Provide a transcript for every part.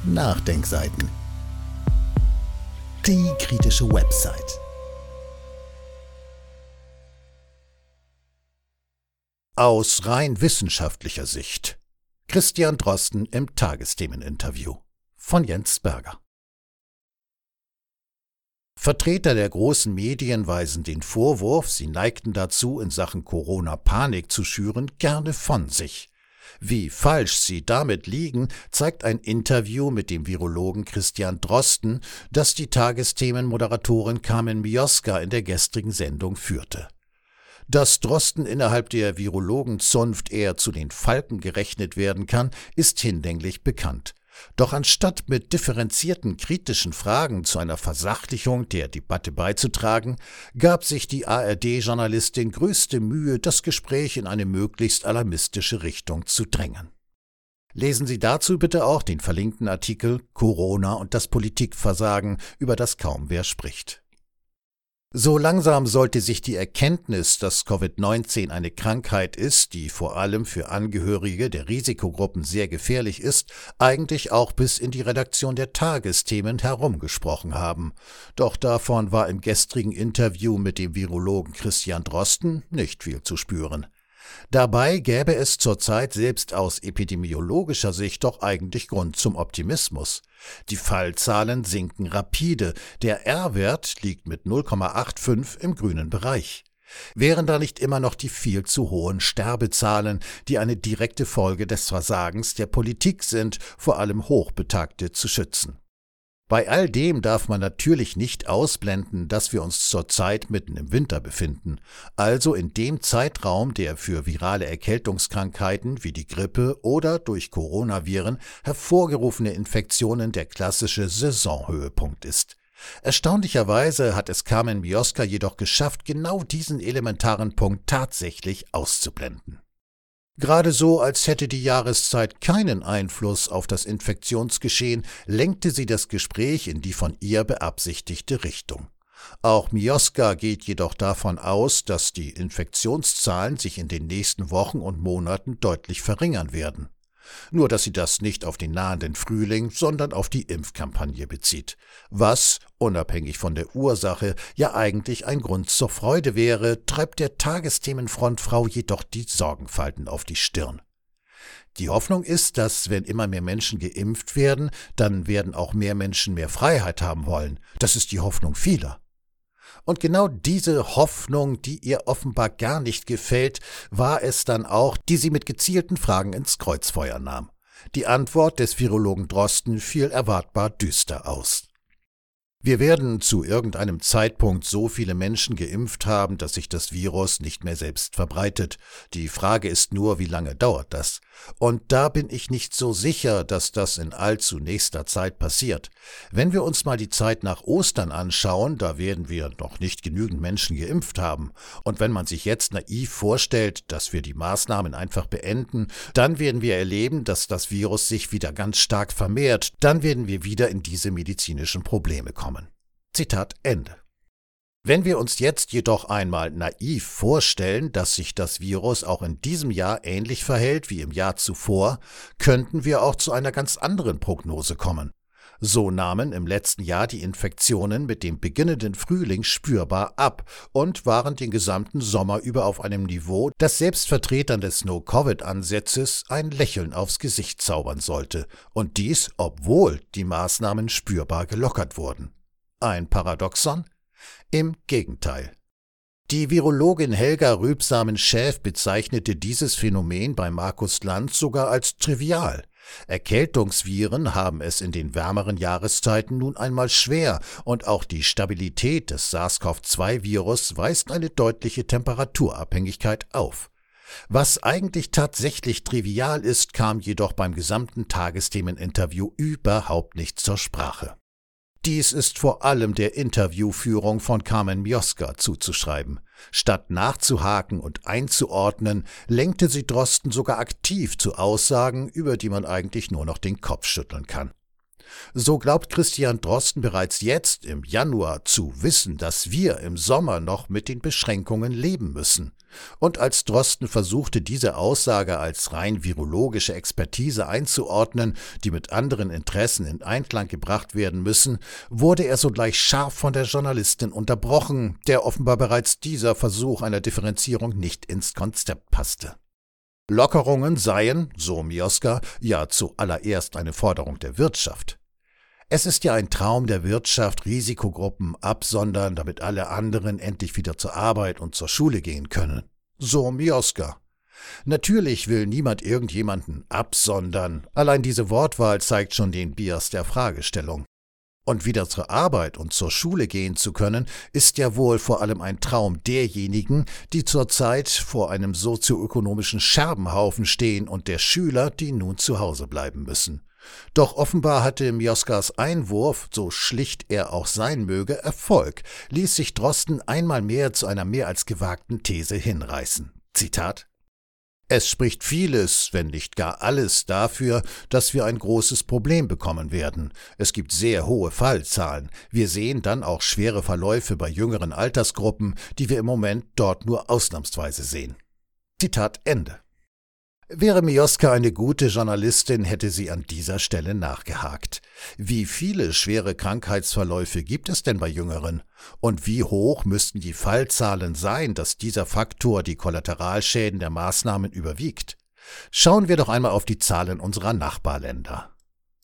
Nachdenkseiten. Die kritische Website. Aus rein wissenschaftlicher Sicht. Christian Drosten im Tagesthemeninterview von Jens Berger. Vertreter der großen Medien weisen den Vorwurf, sie neigten dazu, in Sachen Corona Panik zu schüren, gerne von sich. Wie falsch sie damit liegen, zeigt ein Interview mit dem Virologen Christian Drosten, das die Tagesthemenmoderatorin Carmen Mioska in der gestrigen Sendung führte. Dass Drosten innerhalb der Virologenzunft eher zu den Falken gerechnet werden kann, ist hinlänglich bekannt. Doch anstatt mit differenzierten kritischen Fragen zu einer Versachlichung der Debatte beizutragen, gab sich die ARD-Journalistin größte Mühe, das Gespräch in eine möglichst alarmistische Richtung zu drängen. Lesen Sie dazu bitte auch den verlinkten Artikel Corona und das Politikversagen, über das kaum wer spricht. So langsam sollte sich die Erkenntnis, dass Covid-19 eine Krankheit ist, die vor allem für Angehörige der Risikogruppen sehr gefährlich ist, eigentlich auch bis in die Redaktion der Tagesthemen herumgesprochen haben. Doch davon war im gestrigen Interview mit dem Virologen Christian Drosten nicht viel zu spüren. Dabei gäbe es zurzeit selbst aus epidemiologischer Sicht doch eigentlich Grund zum Optimismus. Die Fallzahlen sinken rapide, der R-Wert liegt mit 0,85 im grünen Bereich. Wären da nicht immer noch die viel zu hohen Sterbezahlen, die eine direkte Folge des Versagens der Politik sind, vor allem Hochbetagte zu schützen? Bei all dem darf man natürlich nicht ausblenden, dass wir uns zurzeit mitten im Winter befinden, also in dem Zeitraum, der für virale Erkältungskrankheiten wie die Grippe oder durch Coronaviren hervorgerufene Infektionen der klassische Saisonhöhepunkt ist. Erstaunlicherweise hat es Carmen Mioska jedoch geschafft, genau diesen elementaren Punkt tatsächlich auszublenden. Gerade so, als hätte die Jahreszeit keinen Einfluss auf das Infektionsgeschehen, lenkte sie das Gespräch in die von ihr beabsichtigte Richtung. Auch Mioska geht jedoch davon aus, dass die Infektionszahlen sich in den nächsten Wochen und Monaten deutlich verringern werden. Nur dass sie das nicht auf den nahenden Frühling, sondern auf die Impfkampagne bezieht. Was, unabhängig von der Ursache, ja eigentlich ein Grund zur Freude wäre, treibt der Tagesthemenfrontfrau jedoch die Sorgenfalten auf die Stirn. Die Hoffnung ist, dass, wenn immer mehr Menschen geimpft werden, dann werden auch mehr Menschen mehr Freiheit haben wollen. Das ist die Hoffnung vieler. Und genau diese Hoffnung, die ihr offenbar gar nicht gefällt, war es dann auch, die sie mit gezielten Fragen ins Kreuzfeuer nahm. Die Antwort des Virologen Drosten fiel erwartbar düster aus. Wir werden zu irgendeinem Zeitpunkt so viele Menschen geimpft haben, dass sich das Virus nicht mehr selbst verbreitet. Die Frage ist nur, wie lange dauert das? Und da bin ich nicht so sicher, dass das in allzu nächster Zeit passiert. Wenn wir uns mal die Zeit nach Ostern anschauen, da werden wir noch nicht genügend Menschen geimpft haben. Und wenn man sich jetzt naiv vorstellt, dass wir die Maßnahmen einfach beenden, dann werden wir erleben, dass das Virus sich wieder ganz stark vermehrt. Dann werden wir wieder in diese medizinischen Probleme kommen. Zitat Ende. Wenn wir uns jetzt jedoch einmal naiv vorstellen, dass sich das Virus auch in diesem Jahr ähnlich verhält wie im Jahr zuvor, könnten wir auch zu einer ganz anderen Prognose kommen. So nahmen im letzten Jahr die Infektionen mit dem beginnenden Frühling spürbar ab und waren den gesamten Sommer über auf einem Niveau, das selbst Vertretern des No-Covid-Ansatzes ein Lächeln aufs Gesicht zaubern sollte. Und dies, obwohl die Maßnahmen spürbar gelockert wurden. Ein Paradoxon? Im Gegenteil. Die Virologin Helga Rübsamen-Schäf bezeichnete dieses Phänomen bei Markus Lanz sogar als trivial. Erkältungsviren haben es in den wärmeren Jahreszeiten nun einmal schwer und auch die Stabilität des SARS-CoV-2-Virus weist eine deutliche Temperaturabhängigkeit auf. Was eigentlich tatsächlich trivial ist, kam jedoch beim gesamten Tagesthemeninterview überhaupt nicht zur Sprache. Dies ist vor allem der Interviewführung von Carmen Mioska zuzuschreiben. Statt nachzuhaken und einzuordnen, lenkte sie Drosten sogar aktiv zu Aussagen, über die man eigentlich nur noch den Kopf schütteln kann. So glaubt Christian Drosten bereits jetzt im Januar zu wissen, dass wir im Sommer noch mit den Beschränkungen leben müssen. Und als Drosten versuchte, diese Aussage als rein virologische Expertise einzuordnen, die mit anderen Interessen in Einklang gebracht werden müssen, wurde er sogleich scharf von der Journalistin unterbrochen, der offenbar bereits dieser Versuch einer Differenzierung nicht ins Konzept passte. Lockerungen seien, so Mioska, ja zuallererst eine Forderung der Wirtschaft. Es ist ja ein Traum der Wirtschaft, Risikogruppen absondern, damit alle anderen endlich wieder zur Arbeit und zur Schule gehen können. So Mioska. Natürlich will niemand irgendjemanden absondern. Allein diese Wortwahl zeigt schon den Bias der Fragestellung. Und wieder zur Arbeit und zur Schule gehen zu können, ist ja wohl vor allem ein Traum derjenigen, die zurzeit vor einem sozioökonomischen Scherbenhaufen stehen und der Schüler, die nun zu Hause bleiben müssen. Doch offenbar hatte Mioskas Einwurf, so schlicht er auch sein möge, Erfolg, ließ sich Drosten einmal mehr zu einer mehr als gewagten These hinreißen. Zitat: Es spricht vieles, wenn nicht gar alles dafür, dass wir ein großes Problem bekommen werden. Es gibt sehr hohe Fallzahlen. Wir sehen dann auch schwere Verläufe bei jüngeren Altersgruppen, die wir im Moment dort nur ausnahmsweise sehen. Zitat Ende. Wäre Mioska eine gute Journalistin, hätte sie an dieser Stelle nachgehakt. Wie viele schwere Krankheitsverläufe gibt es denn bei Jüngeren? Und wie hoch müssten die Fallzahlen sein, dass dieser Faktor die Kollateralschäden der Maßnahmen überwiegt? Schauen wir doch einmal auf die Zahlen unserer Nachbarländer.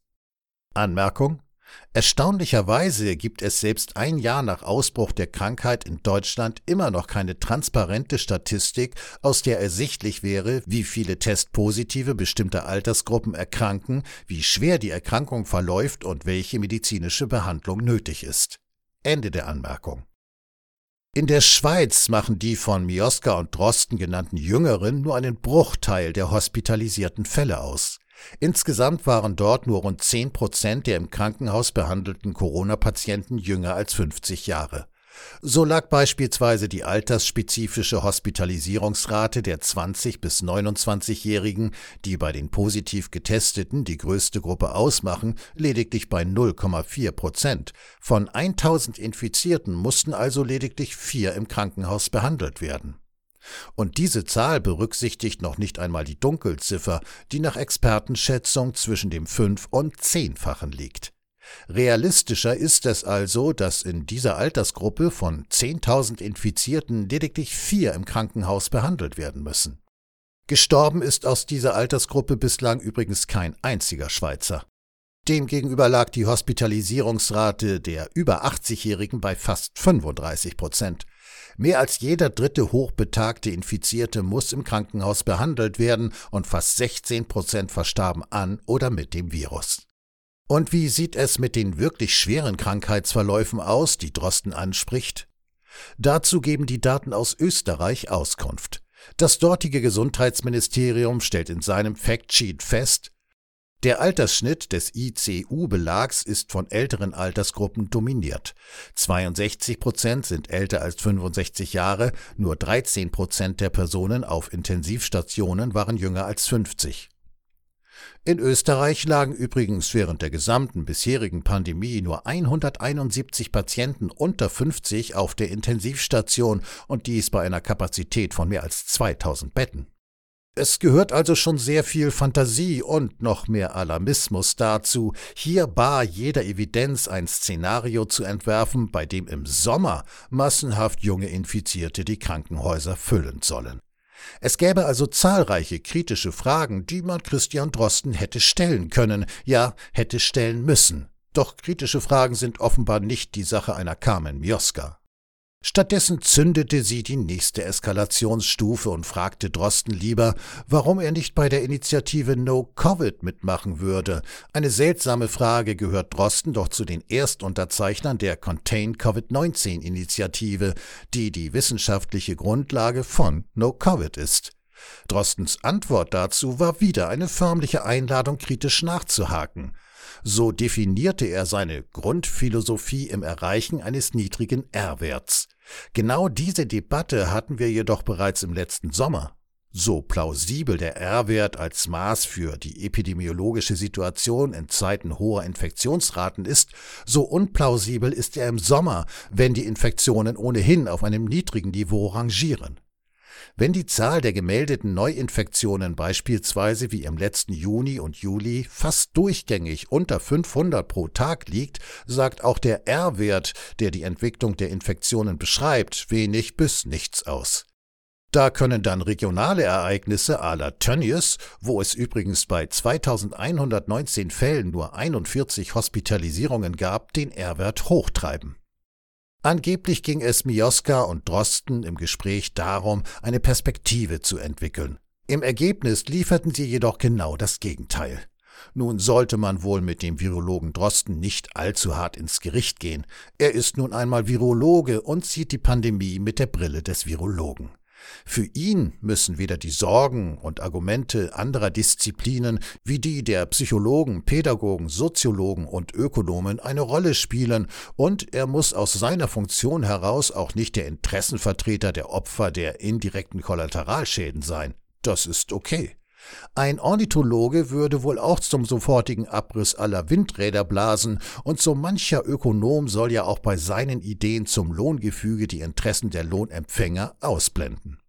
Anmerkung: Erstaunlicherweise gibt es selbst ein Jahr nach Ausbruch der Krankheit in Deutschland immer noch keine transparente Statistik, aus der ersichtlich wäre, wie viele Testpositive bestimmter Altersgruppen erkranken, wie schwer die Erkrankung verläuft und welche medizinische Behandlung nötig ist. Ende der Anmerkung. In der Schweiz machen die von Mioska und Drosten genannten Jüngeren nur einen Bruchteil der hospitalisierten Fälle aus. Insgesamt waren dort nur rund 10% der im Krankenhaus behandelten Corona-Patienten jünger als 50 Jahre. So lag beispielsweise die altersspezifische Hospitalisierungsrate der 20- bis 29-Jährigen, die bei den positiv Getesteten die größte Gruppe ausmachen, lediglich bei 0,4%. Von 1000 Infizierten mussten also lediglich 4 im Krankenhaus behandelt werden. Und diese Zahl berücksichtigt noch nicht einmal die Dunkelziffer, die nach Expertenschätzung zwischen dem 5- und 10-fachen liegt. Realistischer ist es also, dass in dieser Altersgruppe von 10.000 Infizierten lediglich 4 im Krankenhaus behandelt werden müssen. Gestorben ist aus dieser Altersgruppe bislang übrigens kein einziger Schweizer. Demgegenüber lag die Hospitalisierungsrate der über 80-Jährigen bei fast 35%. Mehr als jeder dritte hochbetagte Infizierte muss im Krankenhaus behandelt werden und fast 16% verstarben an oder mit dem Virus. Und wie sieht es mit den wirklich schweren Krankheitsverläufen aus, die Drosten anspricht? Dazu geben die Daten aus Österreich Auskunft. Das dortige Gesundheitsministerium stellt in seinem Factsheet fest: Der Altersschnitt des ICU-Belags ist von älteren Altersgruppen dominiert. 62% sind älter als 65 Jahre, nur 13% der Personen auf Intensivstationen waren jünger als 50. In Österreich lagen übrigens während der gesamten bisherigen Pandemie nur 171 Patienten unter 50 auf der Intensivstation und dies bei einer Kapazität von mehr als 2000 Betten. Es gehört also schon sehr viel Fantasie und noch mehr Alarmismus dazu, hier bar jeder Evidenz ein Szenario zu entwerfen, bei dem im Sommer massenhaft junge Infizierte die Krankenhäuser füllen sollen. Es gäbe also zahlreiche kritische Fragen, die man Christian Drosten hätte stellen können, ja, hätte stellen müssen. Doch kritische Fragen sind offenbar nicht die Sache einer Carmen Mioska. Stattdessen zündete sie die nächste Eskalationsstufe und fragte Drosten lieber, warum er nicht bei der Initiative No Covid mitmachen würde. Eine seltsame Frage, gehört Drosten doch zu den Erstunterzeichnern der Contain Covid-19-Initiative, die die wissenschaftliche Grundlage von No Covid ist. Drostens Antwort dazu war wieder eine förmliche Einladung, kritisch nachzuhaken. So definierte er seine Grundphilosophie im Erreichen eines niedrigen R-Werts. Genau diese Debatte hatten wir jedoch bereits im letzten Sommer. So plausibel der R-Wert als Maß für die epidemiologische Situation in Zeiten hoher Infektionsraten ist, so unplausibel ist er im Sommer, wenn die Infektionen ohnehin auf einem niedrigen Niveau rangieren. Wenn die Zahl der gemeldeten Neuinfektionen beispielsweise wie im letzten Juni und Juli fast durchgängig unter 500 pro Tag liegt, sagt auch der R-Wert, der die Entwicklung der Infektionen beschreibt, wenig bis nichts aus. Da können dann regionale Ereignisse à la Tönnies, wo es übrigens bei 2119 Fällen nur 41 Hospitalisierungen gab, den R-Wert hochtreiben. Angeblich ging es Mioska und Drosten im Gespräch darum, eine Perspektive zu entwickeln. Im Ergebnis lieferten sie jedoch genau das Gegenteil. Nun sollte man wohl mit dem Virologen Drosten nicht allzu hart ins Gericht gehen. Er ist nun einmal Virologe und sieht die Pandemie mit der Brille des Virologen. Für ihn müssen weder die Sorgen und Argumente anderer Disziplinen wie die der Psychologen, Pädagogen, Soziologen und Ökonomen eine Rolle spielen, und er muss aus seiner Funktion heraus auch nicht der Interessenvertreter der Opfer der indirekten Kollateralschäden sein. Das ist okay. Ein Ornithologe würde wohl auch zum sofortigen Abriss aller Windräder blasen, und so mancher Ökonom soll ja auch bei seinen Ideen zum Lohngefüge die Interessen der Lohnempfänger ausblenden.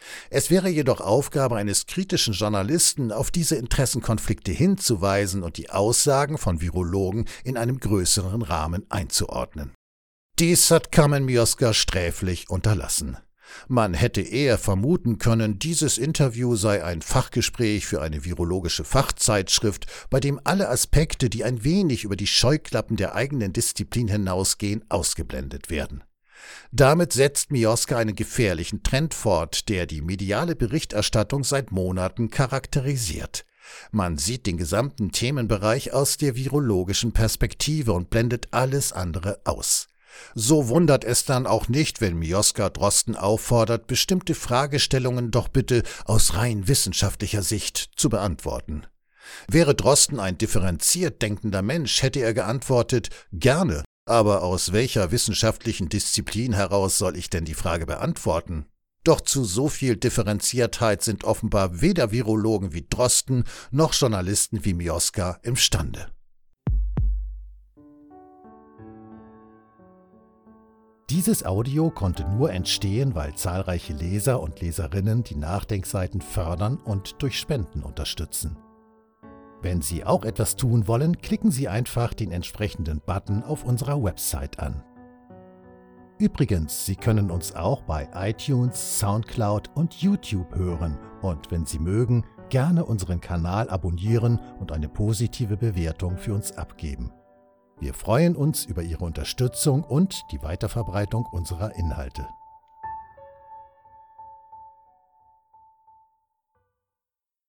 Es wäre jedoch Aufgabe eines kritischen Journalisten, auf diese Interessenkonflikte hinzuweisen und die Aussagen von Virologen in einem größeren Rahmen einzuordnen. Dies hat Kamen Mioska sträflich unterlassen. Man hätte eher vermuten können, dieses Interview sei ein Fachgespräch für eine virologische Fachzeitschrift, bei dem alle Aspekte, die ein wenig über die Scheuklappen der eigenen Disziplin hinausgehen, ausgeblendet werden. Damit setzt Mioska einen gefährlichen Trend fort, der die mediale Berichterstattung seit Monaten charakterisiert. Man sieht den gesamten Themenbereich aus der virologischen Perspektive und blendet alles andere aus. So wundert es dann auch nicht, wenn Mioska Drosten auffordert, bestimmte Fragestellungen doch bitte aus rein wissenschaftlicher Sicht zu beantworten. Wäre Drosten ein differenziert denkender Mensch, hätte er geantwortet, gerne, aber aus welcher wissenschaftlichen Disziplin heraus soll ich denn die Frage beantworten? Doch zu so viel Differenziertheit sind offenbar weder Virologen wie Drosten noch Journalisten wie Mioska imstande. Dieses Audio konnte nur entstehen, weil zahlreiche Leser und Leserinnen die Nachdenkseiten fördern und durch Spenden unterstützen. Wenn Sie auch etwas tun wollen, klicken Sie einfach den entsprechenden Button auf unserer Website an. Übrigens, Sie können uns auch bei iTunes, Soundcloud und YouTube hören und, wenn Sie mögen, gerne unseren Kanal abonnieren und eine positive Bewertung für uns abgeben. Wir freuen uns über Ihre Unterstützung und die Weiterverbreitung unserer Inhalte.